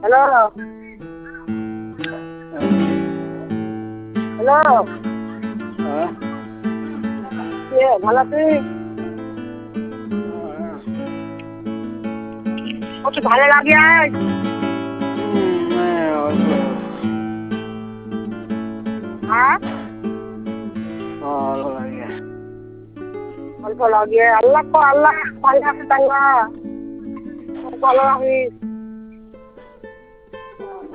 Hello hello হ্যাঁ কে ভালো আছিস? কত ভালো লাগে আজ হ্যাঁ ভালো লাগে অল্প লাগে আল্লাহ ভালো আছে তাই না খুব ভালো রাখিস